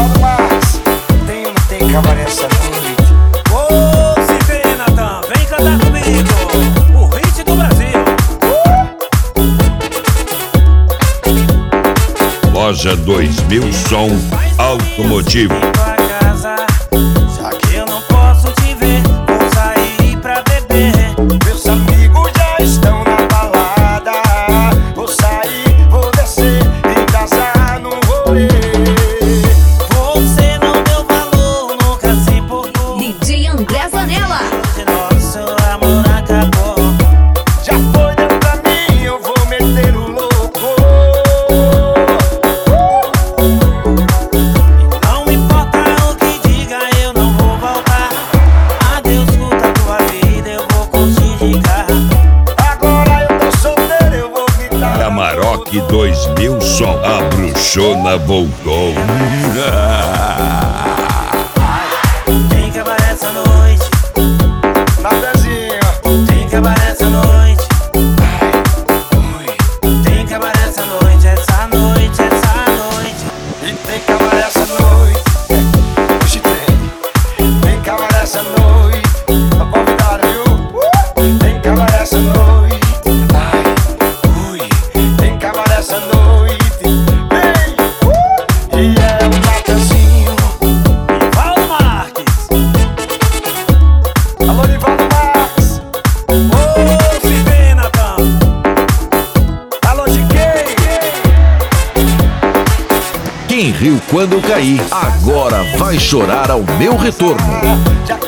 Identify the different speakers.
Speaker 1: Lorivaldo Marques, tem ou não tem cabaré essa noite?
Speaker 2: Ô, se vê, Natan, vem cantar comigo o hit do Brasil.
Speaker 3: Loja 2000 Som Automotivo.
Speaker 2: Já que eu não posso te ver, vou sair pra beber.
Speaker 1: Meus amigos já estão na balada. Vou sair, vou descer e casar no rolê.
Speaker 2: Você não deu valor, nunca se importou.
Speaker 4: DJ André Zanella.
Speaker 2: Hoje nosso amor acabou.
Speaker 1: Já foi, deu pra mim, eu vou meter o louco.
Speaker 2: Não importa o que diga, eu não vou voltar. Adeus, curta a tua vida, eu vou curtir de carro.
Speaker 1: Agora eu tô solteiro, eu vou gritar.
Speaker 3: Amarok 2000 Som. A bruxona voltou.
Speaker 2: Tem cabaré essa noite,
Speaker 1: Na pezinha.
Speaker 2: tem cabaré essa noite. Tem cabaré essa noite, essa noite, essa noite.
Speaker 1: E tem cabaré essa noite. Hoje tem cabaré essa noite. Tá convidado, viu? Tem cabaré essa noite. Tem cabaré essa noite. Vem! E é um Natanzinho.
Speaker 2: Paulo Marques,
Speaker 1: Alô, Lorivaldo Marques.
Speaker 2: ô, se vê, Natan.
Speaker 1: Alô, GK.
Speaker 5: Quem riu quando eu caí, agora vai chorar ao meu retorno.
Speaker 1: Já